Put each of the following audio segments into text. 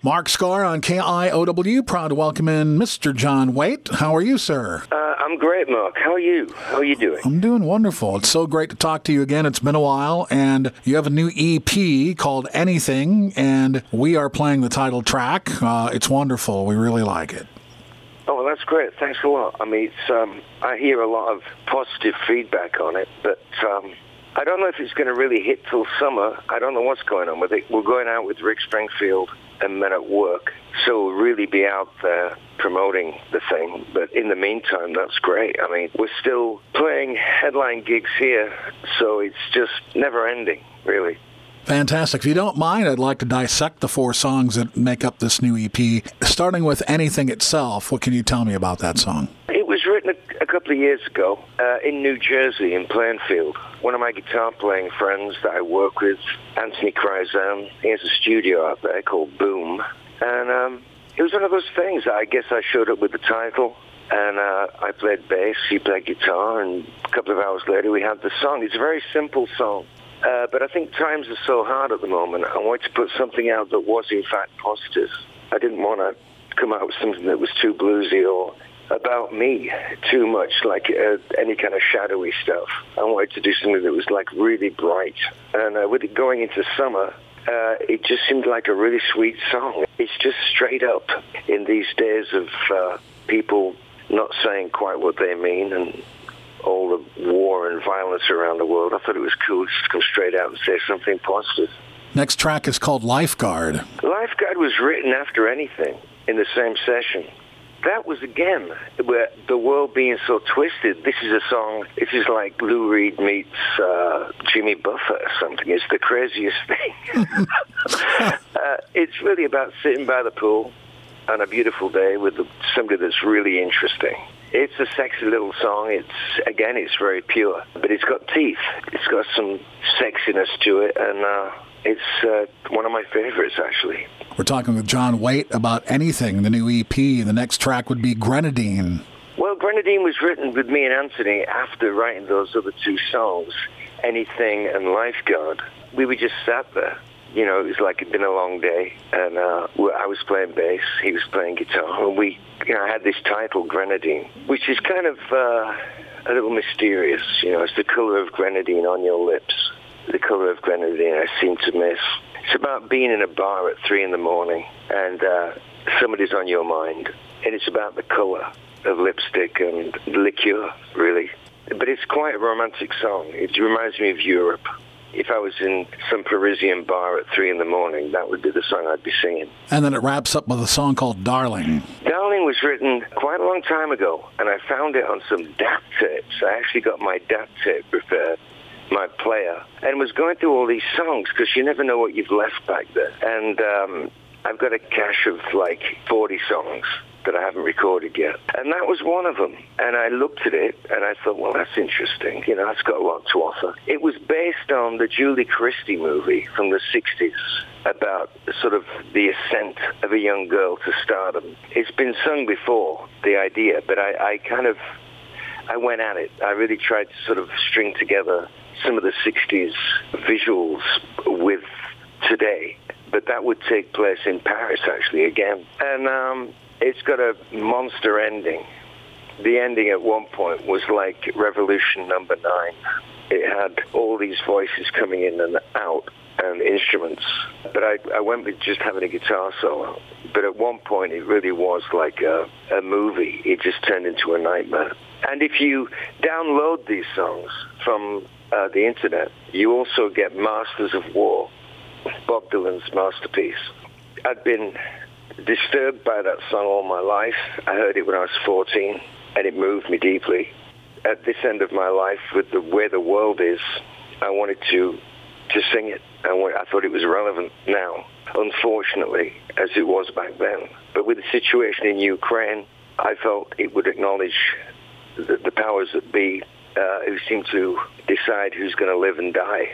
Mark Scar on KIOW, proud to welcome in Mr. John Waite. How are you, sir? I'm great, Mark. How are you? How are you doing? I'm doing wonderful. It's so great to talk to you again. It's been a while, and you have a new EP called Anything, and we are playing the title track. It's wonderful. We really like it. Oh, well, that's great. Thanks a lot. I mean, I hear a lot of positive feedback on it, but I don't know if it's going to really hit till summer. I don't know what's going on with it. We're going out with Rick Springfield and Men at Work, so we'll really be out there promoting the thing. But in the meantime, that's great. I mean, we're still playing headline gigs here, so it's just never ending, really. Fantastic. If you don't mind, I'd like to dissect the 4 songs that make up this new EP. Starting with Anything itself, what can you tell me about that song? It was written a couple of years ago in New Jersey, in Plainfield. One of my guitar-playing friends that I work with, Anthony Kryzan, he has a studio out there called Boom. And it was one of those things. I guess I showed up with the title, and I played bass, he played guitar, and a couple of hours later we had the song. It's a very simple song. But I think times are so hard at the moment. I wanted to put something out that was, in fact, positive. I didn't want to come out with something that was too bluesy or about me too much, like any kind of shadowy stuff. I wanted to do something that was, like, really bright. And with it going into summer, it just seemed like a really sweet song. It's just straight up in these days of people not saying quite what they mean and all the war and violence around the world. I thought it was cool just to come straight out and say something positive. Next track is called Lifeguard. Lifeguard was written after Anything in the same session. That was, again, where the world being so twisted. This is a song, this is like Lou Reed meets Jimmy Buffett or something. It's the craziest thing. It's really about sitting by the pool on a beautiful day with somebody that's really interesting. It's a sexy little song. It's very pure, but it's got teeth. It's got some sexiness to it, and it's one of my favorites, actually. We're talking with John Waite about Anything, the new EP. The next track would be Grenadine. Well, Grenadine was written with me and Anthony after writing those other 2 songs, Anything and Lifeguard. We were just sat there. You know, it was like it'd been a long day, and I was playing bass, he was playing guitar, and we had this title, Grenadine, which is kind of a little mysterious. You know, it's the color of grenadine on your lips, the color of grenadine I seem to miss. It's about being in a bar at 3 a.m, and somebody's on your mind, and it's about the color of lipstick and liqueur, really. But it's quite a romantic song. It reminds me of Europe. If I was in some Parisian bar at 3 a.m, that would be the song I'd be singing. And then it wraps up with a song called Darling. Darling was written quite a long time ago, and I found it on some DAT tapes. I actually got my DAT tape prepared, my player, and was going through all these songs, because you never know what you've left back there. And I've got a cache of like 40 songs that I haven't recorded yet. And that was one of them. And I looked at it and I thought, well, that's interesting. You know, that's got a lot to offer. It was based on the Julie Christie movie from the 60s about sort of the ascent of a young girl to stardom. It's been sung before, the idea, but I went at it. I really tried to sort of string together some of the 60s visuals with today. But that would take place in Paris, actually, again. And it's got a monster ending. The ending at one point was like Revolution number 9. It had all these voices coming in and out and instruments. But I went with just having a guitar solo. But at one point, it really was like a movie. It just turned into a nightmare. And if you download these songs from the internet, you also get Masters of War, Bob Dylan's masterpiece. I'd been disturbed by that song all my life. I heard it when I was 14, and it moved me deeply. At this end of my life, with the way the world is, I wanted to sing it. I thought it was relevant now, unfortunately, as it was back then. But with the situation in Ukraine, I felt it would acknowledge the powers that be who seem to decide who's going to live and die.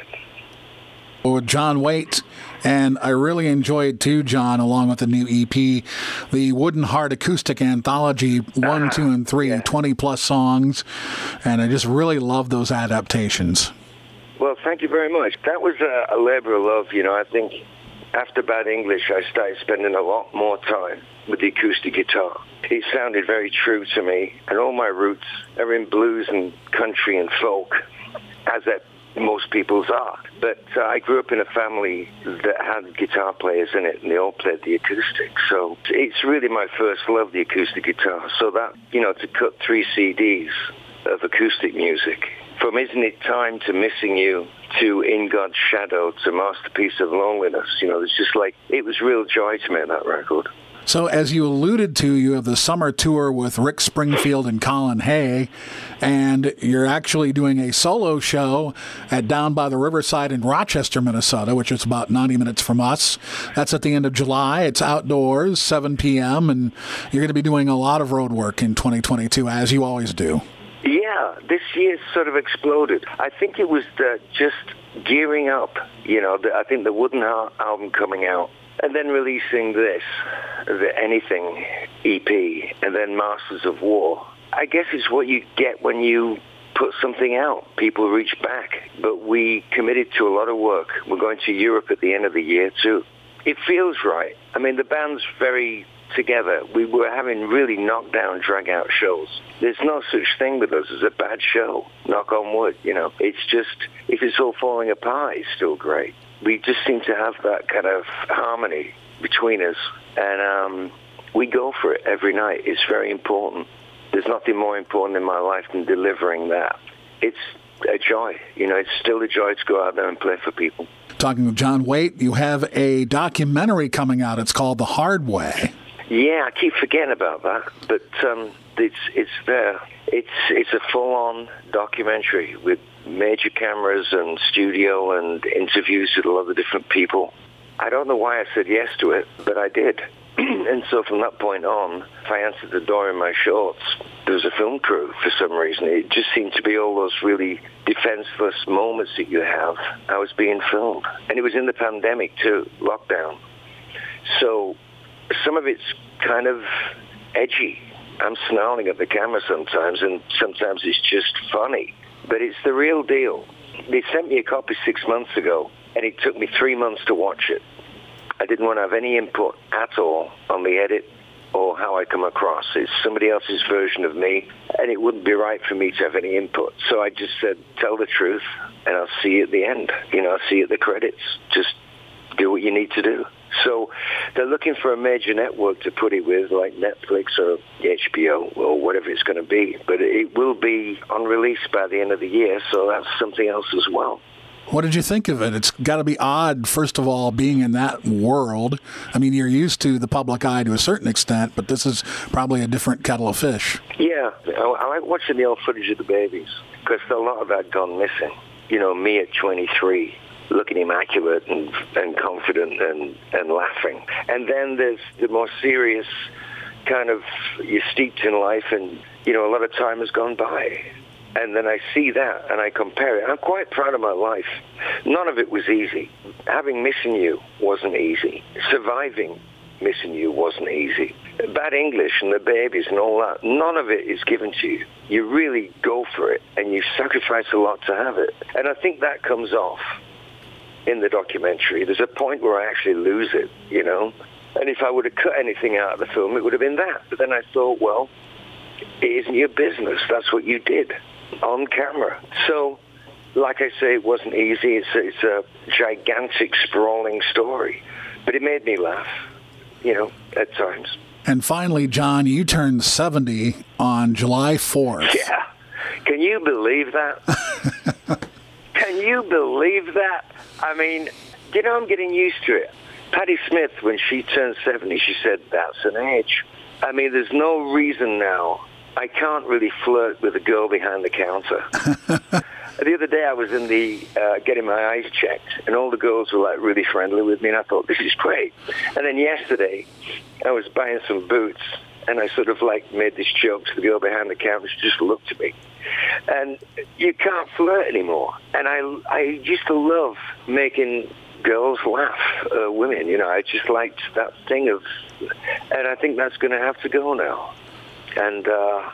With John Waite, and I really enjoyed too, John, along with the new EP, the Wooden Heart Acoustic Anthology 1, 2, and 3, 20-plus songs, and I just really love those adaptations. Well, thank you very much. That was a labor of love, you know. I think after Bad English, I started spending a lot more time with the acoustic guitar. It sounded very true to me, and all my roots are in blues and country and folk, as that most people's are. But I grew up in a family that had guitar players in it, and they all played the acoustic. So it's really my first love, the acoustic guitar. So that, to cut 3 CDs of acoustic music, from Isn't It Time to Missing You to In God's Shadow to Masterpiece of Loneliness, it's just like, it was real joy to make that record. So as you alluded to, you have the summer tour with Rick Springfield and Colin Hay, and you're actually doing a solo show at Down by the Riverside in Rochester, Minnesota, which is about 90 minutes from us. That's at the end of July. It's outdoors, 7 p.m., and you're going to be doing a lot of road work in 2022, as you always do. Yeah, this year sort of exploded. I think it was just gearing up, I think the Wooden Heart album coming out, and then releasing this, the Anything EP, and then Masters of War. I guess it's what you get when you put something out. People reach back. But we committed to a lot of work. We're going to Europe at the end of the year, too. It feels right. I mean, the band's very together. We were having really knockdown, drag-out shows. There's no such thing with us as a bad show, knock on wood, It's just, if it's all falling apart, it's still great. We just seem to have that kind of harmony between us, and we go for it every night. It's very important. There's nothing more important in my life than delivering that. It's a joy. It's still a joy to go out there and play for people. Talking with John Waite, you have a documentary coming out. It's called The Hard Way. Yeah, I keep forgetting about that, but it's there. It's a full-on documentary with major cameras and studio and interviews with a lot of different people. I don't know why I said yes to it, but I did. And so from that point on, if I answered the door in my shorts, there was a film crew for some reason. It just seemed to be all those really defenseless moments that you have. I was being filmed. And it was in the pandemic too, lockdown. So some of it's kind of edgy. I'm snarling at the camera sometimes, and sometimes it's just funny. But it's the real deal. They sent me a copy 6 months ago, and it took me 3 months to watch it. I didn't want to have any input at all on the edit or how I come across. It's somebody else's version of me, and it wouldn't be right for me to have any input. So I just said, tell the truth, and I'll see you at the end. I'll see you at the credits. Just do what you need to do. So they're looking for a major network to put it with, like Netflix or HBO or whatever it's going to be. But it will be on release by the end of the year, so that's something else as well. What did you think of it? It's got to be odd, first of all, being in that world. I mean, you're used to the public eye to a certain extent, but this is probably a different kettle of fish. Yeah, I like watching the old footage of the babies, because a lot of that gone missing. Me at 23. Looking immaculate and confident and laughing. And then there's the more serious kind of, you're steeped in life and, a lot of time has gone by. And then I see that and I compare it. I'm quite proud of my life. None of it was easy. Having Missing You wasn't easy. Surviving Missing You wasn't easy. Bad English and the babies and all that, none of it is given to you. You really go for it and you sacrifice a lot to have it. And I think that comes off in the documentary. There's a point where I actually lose it, And if I would have cut anything out of the film, it would have been that. But then I thought, well, it isn't your business. That's what you did on camera. So, like I say, it wasn't easy. It's a gigantic, sprawling story. But it made me laugh, at times. And finally, John, you turned 70 on July 4th. Yeah. Can you believe that? Can you believe that? I mean, I'm getting used to it. Patti Smith, when she turned 70, she said, that's an age. I mean, there's no reason now. I can't really flirt with a girl behind the counter. The other day I was in the getting my eyes checked, and all the girls were like really friendly with me, and I thought, this is great. And then yesterday I was buying some boots, and I sort of like made this joke to the girl behind the counter. She just looked at me. And you can't flirt anymore. And I used to love making girls laugh, women. I just liked that thing of, and I think that's going to have to go now. And,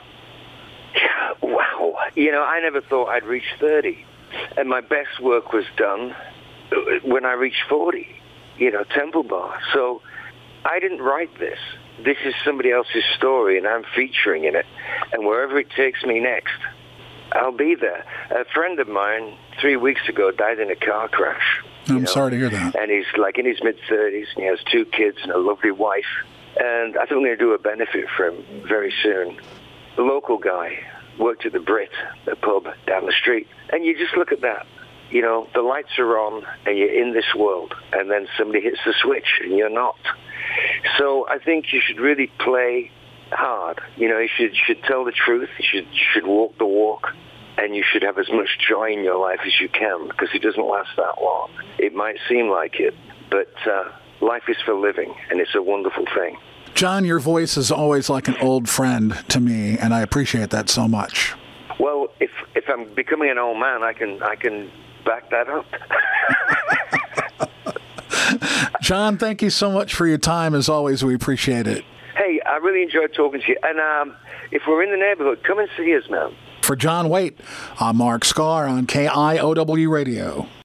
wow. I never thought I'd reach 30. And my best work was done when I reached 40. Temple Bar. So I didn't write this. This is somebody else's story, and I'm featuring in it. And wherever it takes me next, I'll be there. A friend of mine 3 weeks ago died in a car crash. I'm sorry to hear that. And he's like in his mid-30s, and he has 2 kids and a lovely wife. And I think I'm going to do a benefit for him very soon. The local guy worked at the Brit, the pub down the street. And you just look at that. The lights are on, and you're in this world. And then somebody hits the switch, and you're not. So I think you should really play hard. You should tell the truth. You should walk the walk. And you should have as much joy in your life as you can, because it doesn't last that long. It might seem like it, but life is for living, and it's a wonderful thing. John, your voice is always like an old friend to me, and I appreciate that so much. Well, if I'm becoming an old man, I can back that up. John, thank you so much for your time. As always, we appreciate it. Hey, I really enjoyed talking to you. And if we're in the neighborhood, come and see us, man. For John Waite, I'm Mark Sklar on KIOW Radio.